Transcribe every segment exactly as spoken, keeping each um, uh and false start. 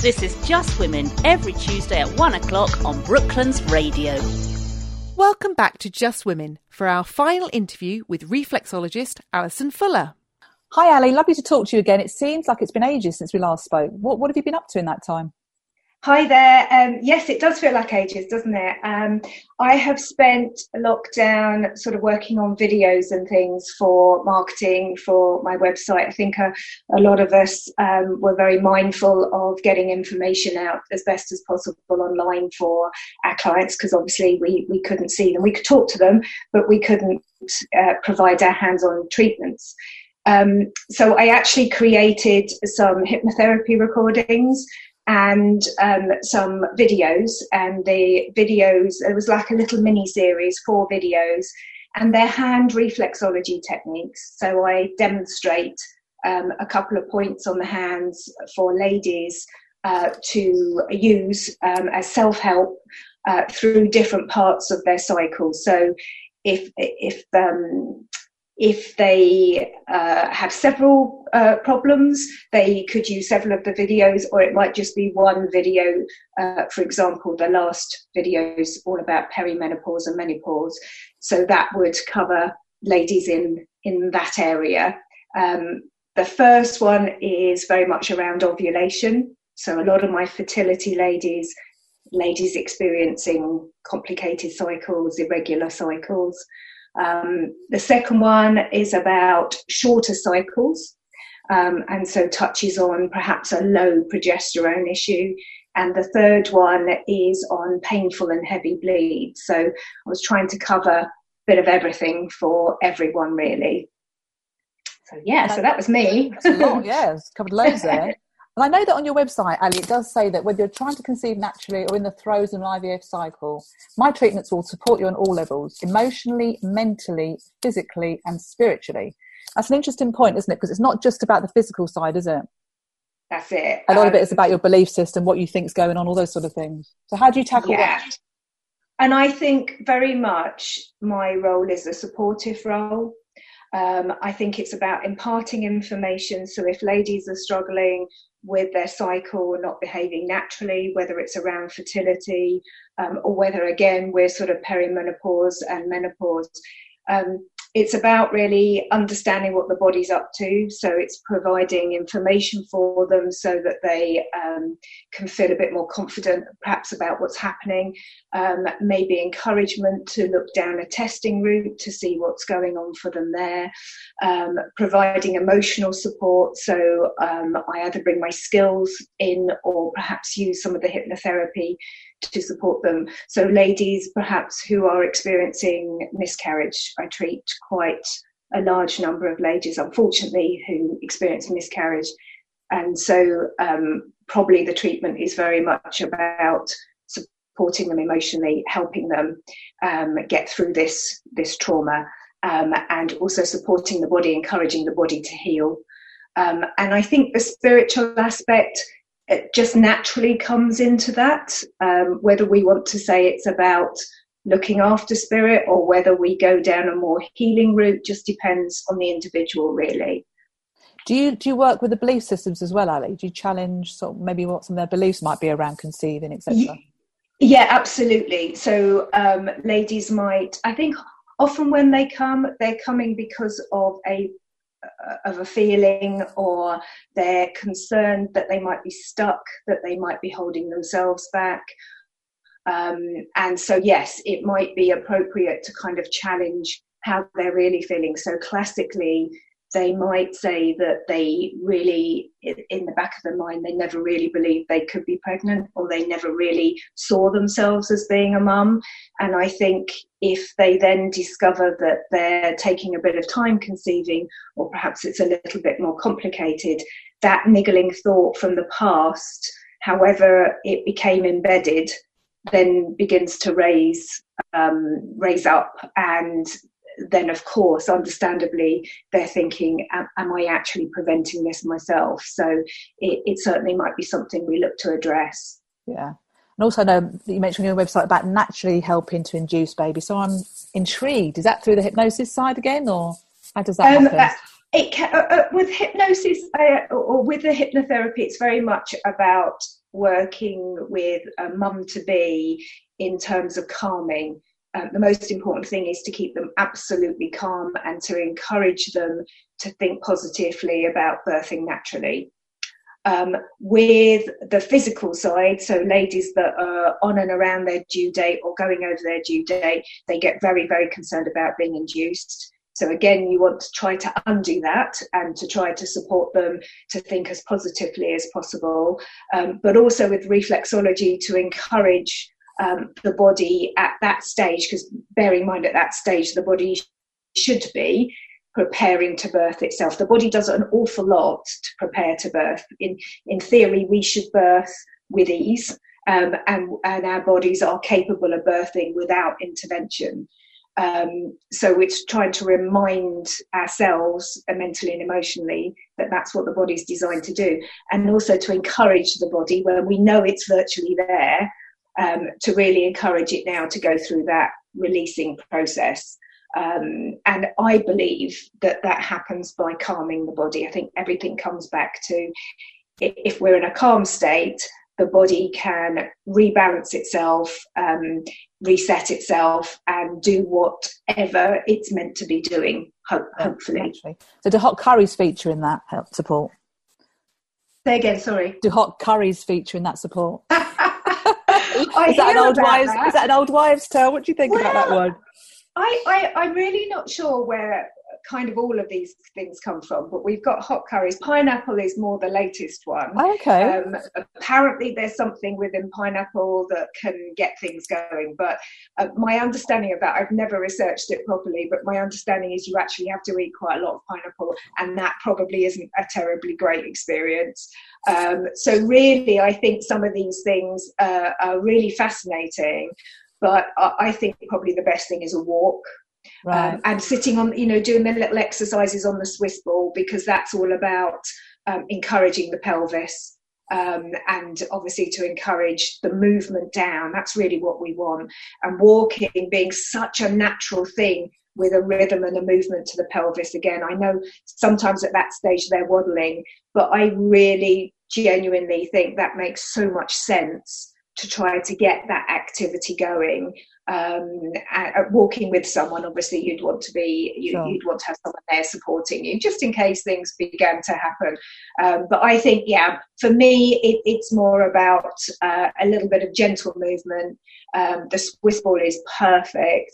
This is Just Women, every Tuesday at one o'clock on Brooklands Radio. Welcome back to Just Women for our final interview with reflexologist Alison Fuller. Hi Ali, lovely to talk to you again. It seems like it's been ages since we last spoke. What, what have you been up to in that time? Hi there. Um, yes, it does feel like ages, doesn't it? Um, I have spent lockdown sort of working on videos and things for marketing for my website. I think a, a lot of us um, were very mindful of getting information out as best as possible online for our clients, because obviously we, we couldn't see them. We could talk to them, but we couldn't uh, provide our hands-on treatments. Um, so I actually created some hypnotherapy recordings and um, some videos, and the videos, it was like a little mini series, four videos, and they're hand reflexology techniques. So I demonstrate um, a couple of points on the hands for ladies uh, to use um, as self-help uh, through different parts of their cycle. So if if um, If they uh, have several uh, problems, they could use several of the videos, or it might just be one video. Uh, for example, the last video is all about perimenopause and menopause. So that would cover ladies in, in that area. Um, the first one is very much around ovulation. So a lot of my fertility ladies, ladies experiencing complicated cycles, irregular cycles. Um, the second one is about shorter cycles, um, and so touches on perhaps a low progesterone issue. And the third one is on painful and heavy bleeds. So I was trying to cover a bit of everything for everyone, really. So yeah, so that was me. That's a lot, yeah, it's covered loads there. And I know that on your website, Ali, it does say that whether you're trying to conceive naturally or in the throes of an I V F cycle, my treatments will support you on all levels, emotionally, mentally, physically, and spiritually. That's an interesting point, isn't it? Because it's not just about the physical side, is it? That's it. A lot um, of it is about your belief system, what you think's going on, all those sort of things. So how do you tackle yeah. that? And I think very much my role is a supportive role. Um, I think it's about imparting information. So if ladies are struggling with their cycle or not behaving naturally, whether it's around fertility um, or whether, again, we're sort of perimenopause and menopause, um, it's about really understanding what the body's up to. So it's providing information for them so that they um, can feel a bit more confident, perhaps about what's happening. Um, maybe encouragement to look down a testing route to see what's going on for them there. Um, providing emotional support. So um, I either bring my skills in or perhaps use some of the hypnotherapy to support them. So ladies perhaps who are experiencing miscarriage, I treat quite a large number of ladies, unfortunately, who experience miscarriage. And so um, probably the treatment is very much about supporting them emotionally, helping them um, get through this, this trauma, um, and also supporting the body, encouraging the body to heal. Um, and I think the spiritual aspect, it just naturally comes into that, um, whether we want to say it's about looking after spirit or whether we go down a more healing route, just depends on the individual, really. Do you do you work with the belief systems as well, Ali? Do you challenge sort of maybe what some of their beliefs might be around conceiving, et cetera? Yeah, absolutely. So um, ladies might, I think often when they come, they're coming because of a of a feeling, or they're concerned that they might be stuck, that they might be holding themselves back. Um, and so, yes, it might be appropriate to kind of challenge how they're really feeling. So classically, they might say that they really, in the back of their mind, they never really believed they could be pregnant, or they never really saw themselves as being a mum. And I think if they then discover that they're taking a bit of time conceiving, or perhaps it's a little bit more complicated, that niggling thought from the past, however it became embedded, then begins to raise um, raise up. And then, of course, understandably, they're thinking, am, am I actually preventing this myself? So it, it certainly might be something we look to address. Yeah. And also, I know that you mentioned on your website about naturally helping to induce babies. So I'm intrigued. Is that through the hypnosis side again, or how does that um, happen? Uh, it can, uh, uh, with hypnosis uh, or with the hypnotherapy, it's very much about working with a mum to be in terms of calming. Uh, the most important thing is to keep them absolutely calm and to encourage them to think positively about birthing naturally. Um, with the physical side, so ladies that are on and around their due date or going over their due date, they get very, very concerned about being induced. So again, you want to try to undo that and to try to support them to think as positively as possible. Um, but also with reflexology to encourage um, the body at that stage, because bear in mind at that stage, the body should be preparing to birth itself. The body does an awful lot to prepare to birth. In, in theory, we should birth with ease, um, and, and our bodies are capable of birthing without intervention. Um, so it's trying to remind ourselves uh, mentally and emotionally that that's what the body's designed to do, and also to encourage the body when we know it's virtually there, um, to really encourage it now to go through that releasing process. Um, and I believe that that happens by calming the body. I think everything comes back to, if we're in a calm state, the body can rebalance itself, um, reset itself, and do whatever it's meant to be doing, ho- hopefully. Actually. So do hot curries feature in that help support? Say again, sorry. Do hot curries feature in that support? I is, that an old wives, that. is that an old wives' tale? What do you think well, about that one? I, I, I'm really not sure where kind of all of these things come from, but we've got hot curries. Pineapple is more the latest one. Okay. Um, apparently there's something within pineapple that can get things going, but uh, my understanding of that, I've never researched it properly, but my understanding is you actually have to eat quite a lot of pineapple, and that probably isn't a terribly great experience. Um, so really, I think some of these things uh, are really fascinating, but I think probably the best thing is a walk. Right. Um, and sitting on, you know, doing the little exercises on the Swiss ball, because that's all about um, encouraging the pelvis, um, and obviously to encourage the movement down. That's really what we want. And walking being such a natural thing with a rhythm and a movement to the pelvis. Again, I know sometimes at that stage they're waddling, but I really genuinely think that makes so much sense to try to get that activity going. Um, and, uh, walking with someone, obviously you'd want to be, you, sure. you'd want to have someone there supporting you, just in case things began to happen. Um, but I think, yeah, for me, it, it's more about uh, a little bit of gentle movement. Um, the Swiss ball is perfect.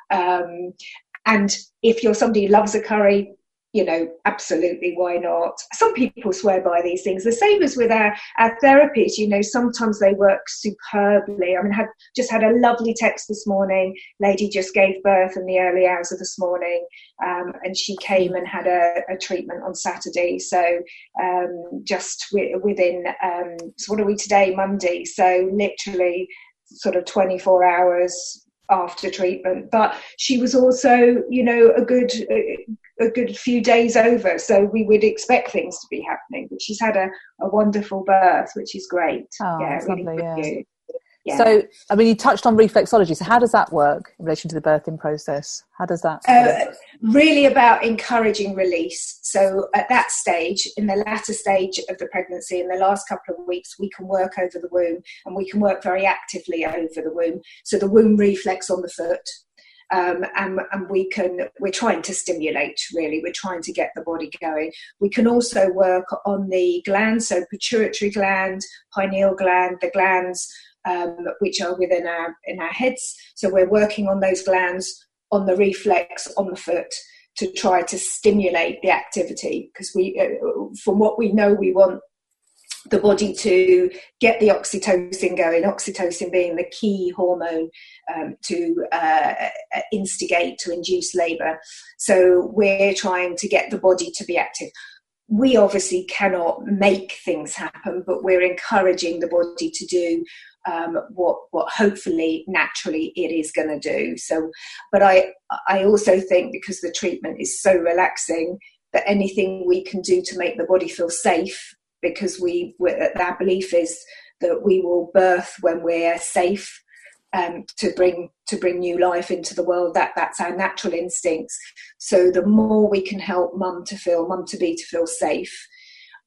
Um, and if you're somebody who loves a curry, you know, absolutely, why not? Some people swear by these things. The same as with our, our therapies, you know, sometimes they work superbly. I mean, I had just had a lovely text this morning. Lady just gave birth in the early hours of this morning, um, and she came and had a, a treatment on Saturday. So um, just w- within, um, so what are we today? Monday. So literally sort of twenty-four hours after treatment. But she was also, you know, a good... Uh, a good few days over, so we would expect things to be happening, but she's had a, a wonderful birth, which is great. Oh, yeah, that's really lovely, yeah. yeah. So, I mean, you touched on reflexology, so how does that work in relation to the birthing process? How does that uh, really about encouraging release. So at that stage, in the latter stage of the pregnancy, in the last couple of weeks, we can work over the womb, and we can work very actively over the womb. So the womb reflex on the foot, Um, and, and we can, we're trying to stimulate, really, we're trying to get the body going. We can also work on the glands, so pituitary gland, pineal gland, the glands um, which are within our, in our heads. So we're working on those glands, on the reflex, on the foot, to try to stimulate the activity, because we, uh, from what we know, we want the body to get the oxytocin going, oxytocin being the key hormone um, to uh, instigate, to induce labour. So we're trying to get the body to be active. We obviously cannot make things happen, but we're encouraging the body to do um, what what hopefully naturally it is going to do. So, but I I also think, because the treatment is so relaxing, that anything we can do to make the body feel safe, because we, our belief is that we will birth when we're safe, um, to bring to bring new life into the world. That that's our natural instincts. So the more we can help mum to feel, mum to be to feel safe,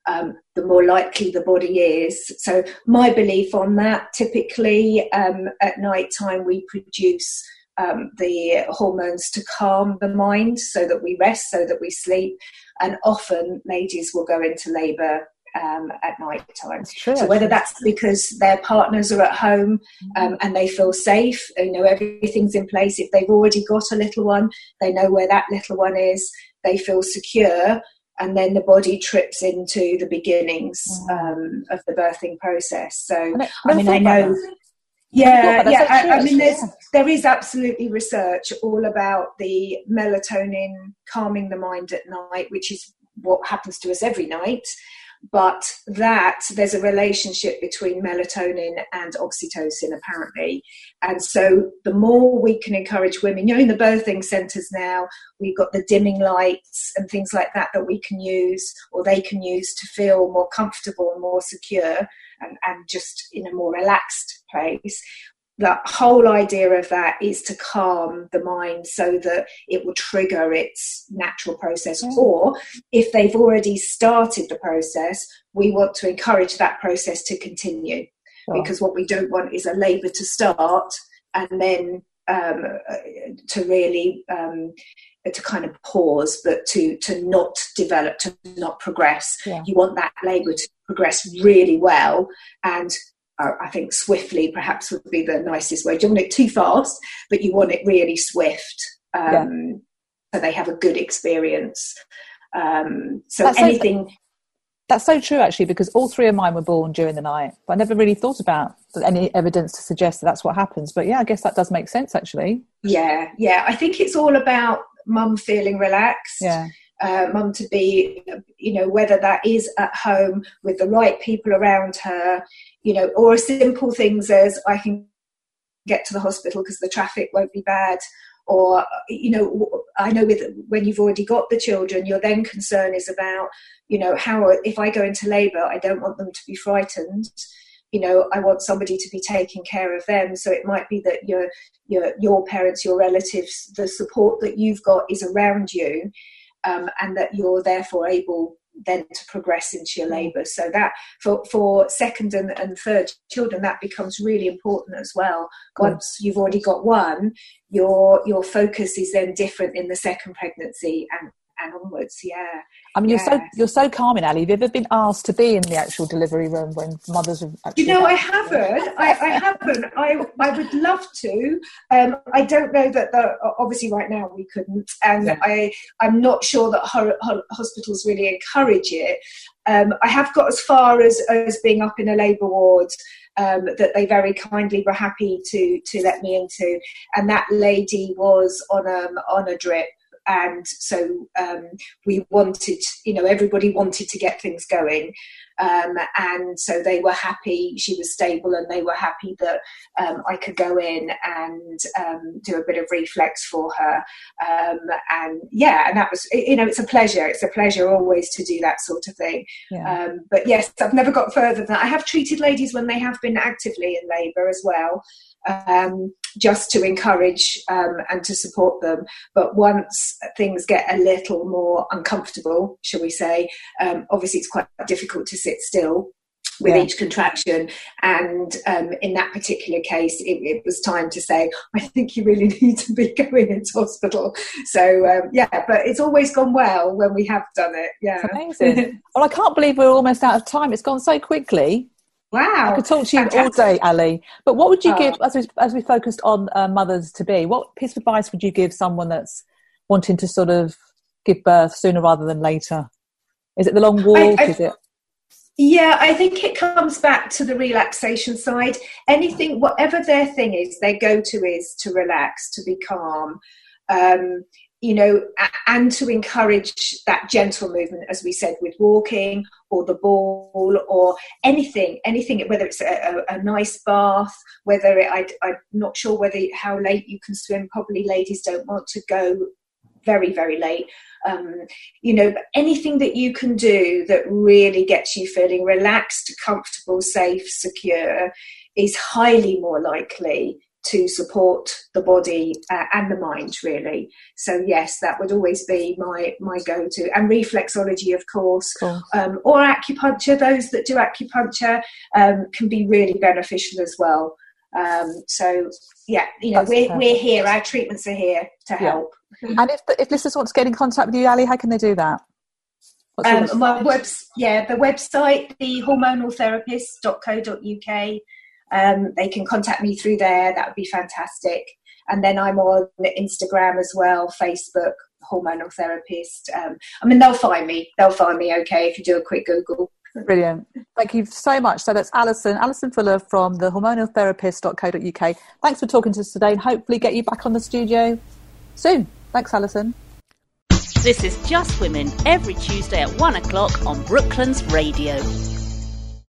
um, the more likely the body is. So my belief on that, typically um, at night time we produce um, the hormones to calm the mind so that we rest, so that we sleep. And often ladies will go into labour um, at night time. True, so whether that's because their partners are at home um, and they feel safe, you know, everything's in place. If they've already got a little one, they know where that little one is, they feel secure. And then the body trips into the beginnings um, of the birthing process. So, I mean, I know, yeah, yeah. I, I mean, there's there is absolutely research all about the melatonin calming the mind at night, which is what happens to us every night. But that there's a relationship between melatonin and oxytocin, apparently. And so the more we can encourage women, you know, in the birthing centres now, we've got the dimming lights and things like that that we can use, or they can use, to feel more comfortable and more secure and, and just in a more relaxed place. The whole idea of that is to calm the mind so that it will trigger its natural process. Mm. Or if they've already started the process, we want to encourage that process to continue. Oh. Because what we don't want is a labour to start and then um, to really um, to kind of pause, but to to not develop, to not progress. Yeah. You want that labour to progress really well, and I think swiftly perhaps would be the nicest way. You don't want it too fast, but you want it really swift, um, yeah. so they have a good experience. Um, so that's anything... So, that's so true, actually, because all three of mine were born during the night, but I never really thought about any evidence to suggest that that's what happens. But yeah, I guess that does make sense, actually. Yeah, yeah. I think it's all about mum feeling relaxed. Yeah. Uh, mum to be, you know, whether that is at home with the right people around her, you know, or simple things as I can get to the hospital because the traffic won't be bad. Or, you know, I know with when you've already got the children, your then concern is about, you know, how if I go into labour, I don't want them to be frightened. You know, I want somebody to be taking care of them. So it might be that your your your parents, your relatives, the support that you've got is around you. Um, and that you're therefore able then to progress into your labour. So that for, for second and, and third children, that becomes really important as well. Once you've already got one, your your focus is then different in the second pregnancy and, and onwards. Yeah. I mean, yeah. you're so you're so calming, Ali. Have you ever been asked to be in the actual delivery room when mothers have actually... You know, I haven't. I, I haven't. I I would love to. Um, I don't know that the obviously right now we couldn't, and yeah. I I'm not sure that ho- ho- hospitals really encourage it. Um, I have got as far as as being up in a labour ward. Um, that they very kindly were happy to to let me into, and that lady was on um on a drip. And so um, we wanted, you know, everybody wanted to get things going. Um, and so they were happy, she was stable, and they were happy that um, I could go in and um, do a bit of reflex for her. Um, and yeah, and that was, you know, it's a pleasure. It's a pleasure always to do that sort of thing. Yeah. Um, but yes, I've never got further than that. I have treated ladies when they have been actively in labour as well. Um, just to encourage um, and to support them. But once things get a little more uncomfortable, shall we say, um, obviously it's quite difficult to sit still with yeah. each contraction. And um, in that particular case, it, it was time to say, I think you really need to be going into hospital. So, um, yeah, but it's always gone well when we have done it. Yeah. That's amazing. Well, I can't believe we're almost out of time. It's gone so quickly. Wow. I could talk to you Fantastic. all day, Ali. But what would you oh. give, as we, as we focused on uh, mothers to be, what piece of advice would you give someone that's wanting to sort of give birth sooner rather than later? Is it the long walk? I, I, Is it? Yeah, I think it comes back to the relaxation side. Anything, whatever their thing is, their go-to is to relax, to be calm. Um, you know, and to encourage that gentle movement, as we said, with walking or the ball or anything, anything, whether it's a, a, a nice bath, whether it, I, I'm not sure whether how late you can swim. Probably ladies don't want to go very, very late. Um, you know, but anything that you can do that really gets you feeling relaxed, comfortable, safe, secure is highly more likely to support the body uh, and the mind, really. So yes, that would always be my my go-to. And reflexology, of course, cool. um, or acupuncture. Those that do acupuncture um, can be really beneficial as well. Um, so yeah, you know, That's we're perfect. we're here. Our treatments are here to help. Yeah. And if the, if listeners want to get in contact with you, Ali, how can they do that? Um, my webs, yeah, the website, the hormonal therapist dot co dot uk. Um, they can contact me through there. That would be fantastic. And then I'm on Instagram as well, Facebook, hormonal therapist. Um, I mean, they'll find me. They'll find me okay if you do a quick Google. Brilliant. Thank you so much. So that's Alison, Alison Fuller from the hormonal therapist dot co dot uk. Thanks for talking to us today, and hopefully get you back on the studio soon. Thanks, Alison. This is Just Women, every Tuesday at one o'clock on Brooklands Radio.